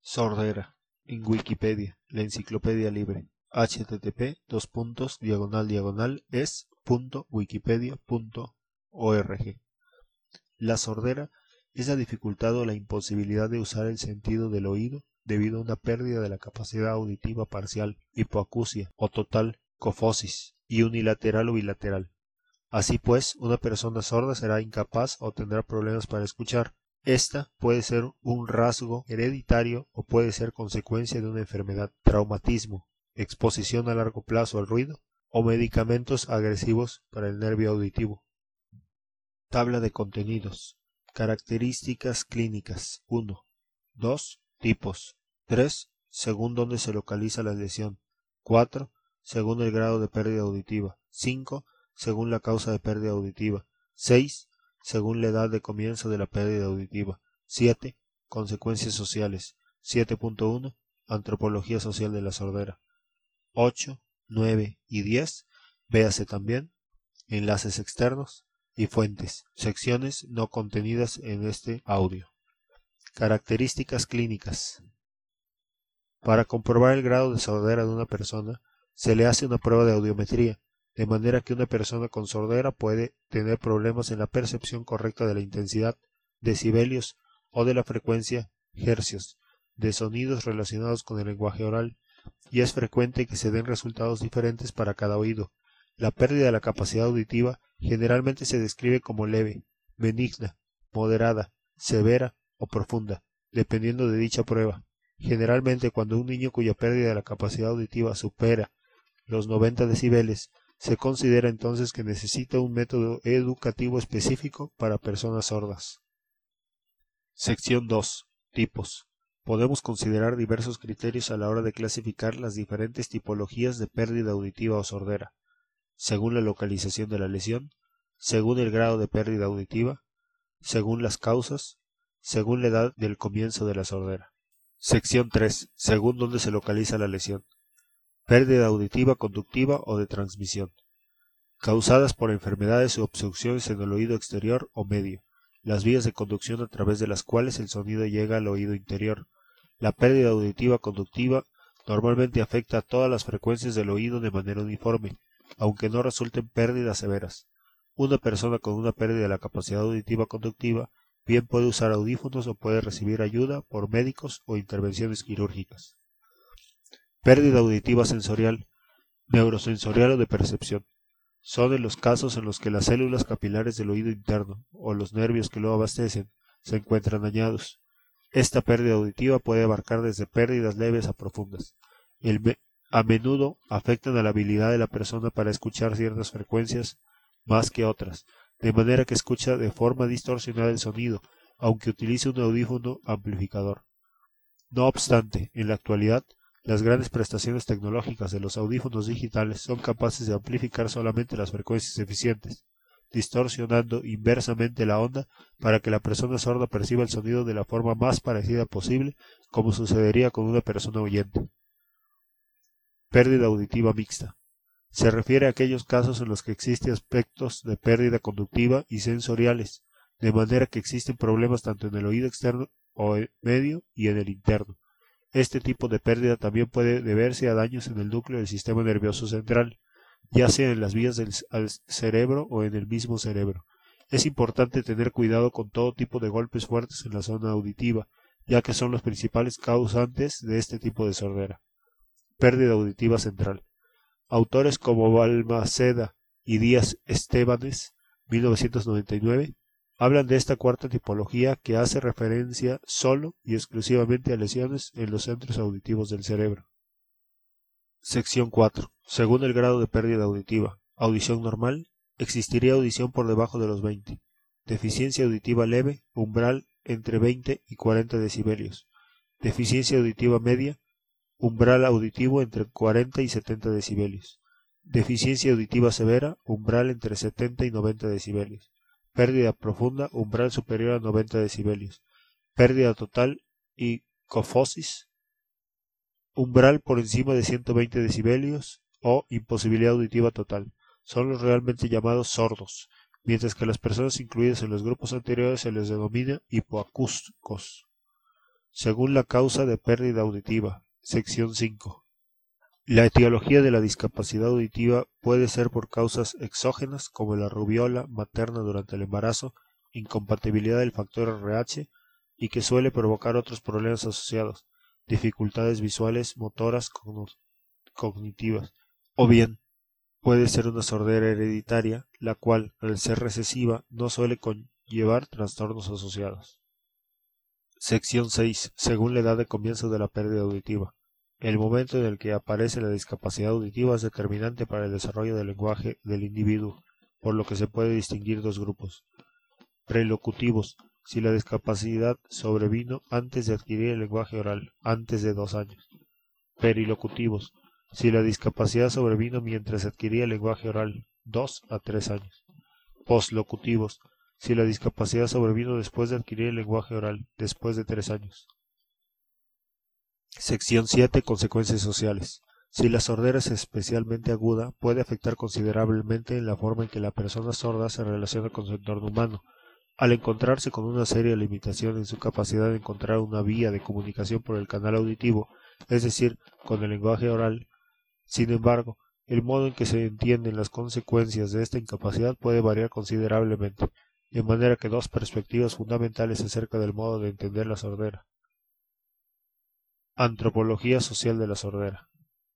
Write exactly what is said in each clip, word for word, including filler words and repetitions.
Sordera. En Wikipedia, la enciclopedia libre. http dos puntos diagonal diagonal es punto wikipedia punto org. La sordera es la dificultad o la imposibilidad de usar el sentido del oído debido a una pérdida de la capacidad auditiva parcial, hipoacusia o total, cofosis, y unilateral o bilateral. Así pues, una persona sorda será incapaz o tendrá problemas para escuchar. Esta puede ser un rasgo hereditario o puede ser consecuencia de una enfermedad, traumatismo, exposición a largo plazo al ruido o medicamentos agresivos para el nervio auditivo. Tabla de contenidos. Características clínicas. uno. dos. Tipos. tres. Según dónde se localiza la lesión. cuatro. Según el grado de pérdida auditiva. cinco. Según la causa de pérdida auditiva. seis. Según la edad de comienzo de la pérdida auditiva. siete. Consecuencias sociales. siete punto uno. Antropología social de la sordera. ocho, nueve y diez. Véase también enlaces externos y fuentes, secciones no contenidas en este audio. Características clínicas. Para comprobar el grado de sordera de una persona, se le hace una prueba de audiometría, de manera que una persona con sordera puede tener problemas en la percepción correcta de la intensidad, decibelios o de la frecuencia, hercios, de sonidos relacionados con el lenguaje oral, y es frecuente que se den resultados diferentes para cada oído. La pérdida de la capacidad auditiva generalmente se describe como leve, benigna, moderada, severa o profunda, dependiendo de dicha prueba. Generalmente, cuando un niño cuya pérdida de la capacidad auditiva supera los noventa decibeles, se considera entonces que necesita un método educativo específico para personas sordas. Sección dos. Tipos. Podemos considerar diversos criterios a la hora de clasificar las diferentes tipologías de pérdida auditiva o sordera, según la localización de la lesión, según el grado de pérdida auditiva, según las causas, según la edad del comienzo de la sordera. Sección tres. Según dónde se localiza la lesión. Pérdida auditiva conductiva o de transmisión. Causadas por enfermedades u obstrucciones en el oído exterior o medio, las vías de conducción a través de las cuales el sonido llega al oído interior. La pérdida auditiva conductiva normalmente afecta a todas las frecuencias del oído de manera uniforme, aunque no resulten pérdidas severas. Una persona con una pérdida de la capacidad auditiva conductiva bien puede usar audífonos o puede recibir ayuda por médicos o intervenciones quirúrgicas. Pérdida auditiva sensorial, neurosensorial o de percepción. Son en los casos en los que las células capilares del oído interno o los nervios que lo abastecen se encuentran dañados. Esta pérdida auditiva puede abarcar desde pérdidas leves a profundas. El me a menudo afectan a la habilidad de la persona para escuchar ciertas frecuencias más que otras, de manera que escucha de forma distorsionada el sonido, aunque utilice un audífono amplificador. No obstante, en la actualidad, las grandes prestaciones tecnológicas de los audífonos digitales son capaces de amplificar solamente las frecuencias eficientes, distorsionando inversamente la onda para que la persona sorda perciba el sonido de la forma más parecida posible, como sucedería con una persona oyente. Pérdida auditiva mixta. Se refiere a aquellos casos en los que existen aspectos de pérdida conductiva y sensoriales, de manera que existen problemas tanto en el oído externo o medio y en el interno. Este tipo de pérdida también puede deberse a daños en el núcleo del sistema nervioso central, ya sea en las vías del cerebro o en el mismo cerebro. Es importante tener cuidado con todo tipo de golpes fuertes en la zona auditiva, ya que son los principales causantes de este tipo de sordera. Pérdida auditiva central. Autores como Balmaceda y Díaz Estebanes, mil novecientos noventa y nueve, hablan de esta cuarta tipología que hace referencia solo y exclusivamente a lesiones en los centros auditivos del cerebro. Sección cuatro. Según el grado de pérdida auditiva. Audición normal. Existiría audición por debajo de los veinte. Deficiencia auditiva leve. Umbral entre veinte y cuarenta decibelios. Deficiencia auditiva media. Umbral auditivo entre cuarenta y setenta decibelios. Deficiencia auditiva severa. Umbral entre setenta y noventa decibelios. Pérdida profunda. Umbral superior a noventa decibelios. Pérdida total y cofosis. Umbral por encima de ciento veinte decibelios o imposibilidad auditiva total. Son los realmente llamados sordos, mientras que a las personas incluidas en los grupos anteriores se les denomina hipoacústicos. según la causa de pérdida auditiva. Sección cinco. La etiología de la discapacidad auditiva puede ser por causas exógenas como la rubiola materna durante el embarazo, incompatibilidad del factor R H y que suele provocar otros problemas asociados, dificultades visuales, motoras, cognitivas, o bien puede ser una sordera hereditaria, la cual, al ser recesiva, no suele conllevar trastornos asociados. Sección seis. Según la edad de comienzo de la pérdida auditiva. El momento en el que aparece la discapacidad auditiva es determinante para el desarrollo del lenguaje del individuo, por lo que se puede distinguir dos grupos. Prelocutivos, si la discapacidad sobrevino antes de adquirir el lenguaje oral, antes de dos años. Perilocutivos, si la discapacidad sobrevino mientras adquiría el lenguaje oral, dos a tres años. Postlocutivos, si la discapacidad sobrevino después de adquirir el lenguaje oral, después de tres años. Sección siete. Consecuencias sociales. Si la sordera es especialmente aguda, puede afectar considerablemente en la forma en que la persona sorda se relaciona con su entorno humano. Al encontrarse con una seria limitación en su capacidad de encontrar una vía de comunicación por el canal auditivo, es decir, con el lenguaje oral, sin embargo, el modo en que se entienden las consecuencias de esta incapacidad puede variar considerablemente, de manera que dos perspectivas fundamentales acerca del modo de entender la sordera. Antropología social de la sordera.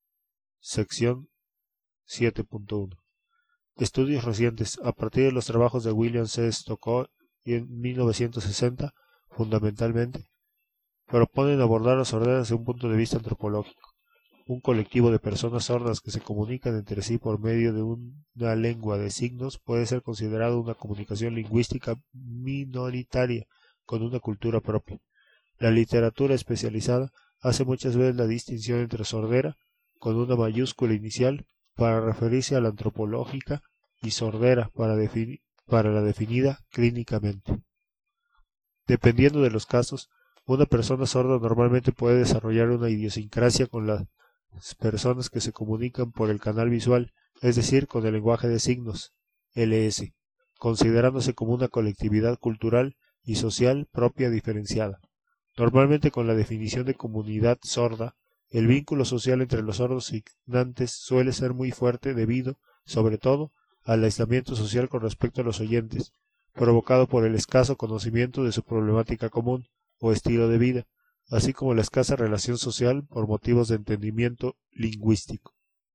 Sección siete punto uno. Estudios recientes, a partir de los trabajos de William C. Stockow en mil novecientos sesenta, fundamentalmente, proponen abordar la sordera desde un punto de vista antropológico. Un colectivo de personas sordas que se comunican entre sí por medio de una lengua de signos puede ser considerado una comunicación lingüística minoritaria con una cultura propia. La literatura especializada hace muchas veces la distinción entre sordera, con una mayúscula inicial, para referirse a la antropológica, y sordera para, para la definida clínicamente. Dependiendo de los casos, una persona sorda normalmente puede desarrollar una idiosincrasia con las personas que se comunican por el canal visual, es decir, con el lenguaje de signos, L S, considerándose como una colectividad cultural y social propia diferenciada. Normalmente con la definición de comunidad sorda, el vínculo social entre los sordos signantes suele ser muy fuerte debido, sobre todo, al aislamiento social con respecto a los oyentes, provocado por el escaso conocimiento de su problemática común o estilo de vida, así como la escasa relación social por motivos de entendimiento lingüístico.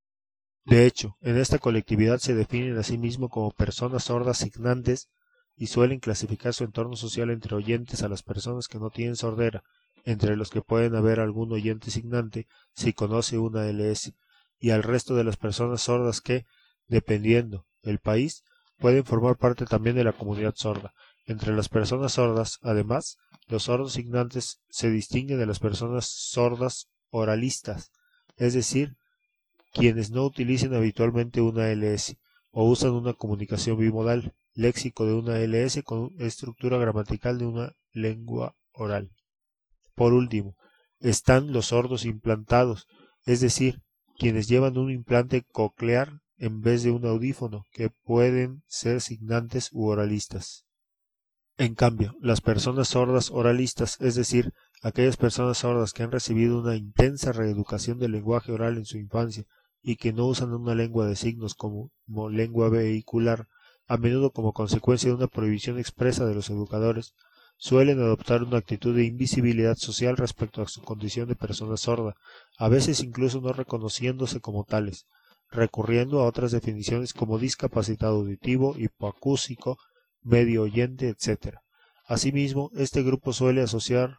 De hecho, en esta colectividad se definen a sí mismos como personas sordas signantes y suelen clasificar su entorno social entre oyentes a las personas que no tienen sordera, entre los que pueden haber algún oyente signante si conoce una L S, y al resto de las personas sordas que, dependiendo el país, pueden formar parte también de la comunidad sorda. Entre las personas sordas, además, los sordos signantes se distinguen de las personas sordas oralistas, es decir, quienes no utilicen habitualmente una L S o usan una comunicación bimodal, léxico de una L S con estructura gramatical de una lengua oral. Por último, están los sordos implantados, es decir, quienes llevan un implante coclear en vez de un audífono, que pueden ser signantes u oralistas. En cambio, las personas sordas oralistas, es decir, aquellas personas sordas que han recibido una intensa reeducación del lenguaje oral en su infancia y que no usan una lengua de signos como, como lengua vehicular, a menudo como consecuencia de una prohibición expresa de los educadores, suelen adoptar una actitud de invisibilidad social respecto a su condición de persona sorda, a veces incluso no reconociéndose como tales, recurriendo a otras definiciones como discapacitado auditivo, hipoacúsico, medio oyente, etcétera. Asimismo, este grupo suele asociar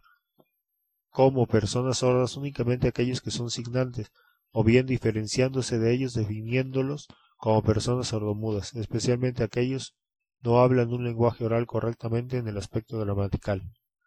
como personas sordas únicamente a aquellos que son signantes, o bien diferenciándose de ellos definiéndolos como personas sordomudas, especialmente aquellos no hablan un lenguaje oral correctamente en el aspecto gramatical.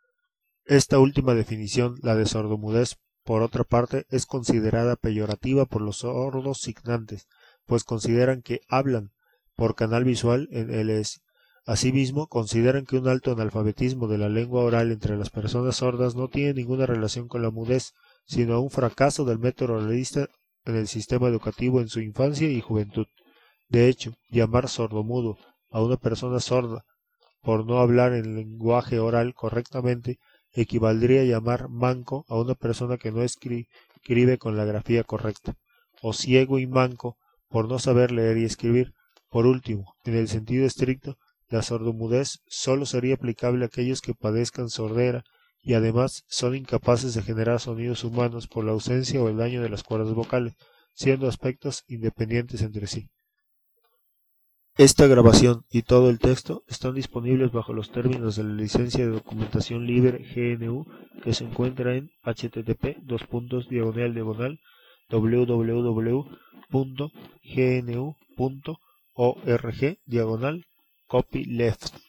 Esta última definición, la de sordomudez, por otra parte, es considerada peyorativa por los sordos signantes, pues consideran que hablan por canal visual en L S. Asimismo, consideran que un alto analfabetismo de la lengua oral entre las personas sordas no tiene ninguna relación con la mudez, sino un fracaso del método oralista en el sistema educativo en su infancia y juventud. De hecho, llamar sordomudo a una persona sorda por no hablar el lenguaje oral correctamente equivaldría a llamar manco a una persona que no escri escribe con la grafía correcta, o ciego y manco por no saber leer y escribir. Por último, en el sentido estricto, la sordomudez solo sería aplicable a aquellos que padezcan sordera y además son incapaces de generar sonidos humanos por la ausencia o el daño de las cuerdas vocales, siendo aspectos independientes entre sí. Esta grabación y todo el texto están disponibles bajo los términos de la licencia de documentación libre G N U que se encuentra en http dos puntos diagonal diagonal www punto g n u punto org diagonal copyleft.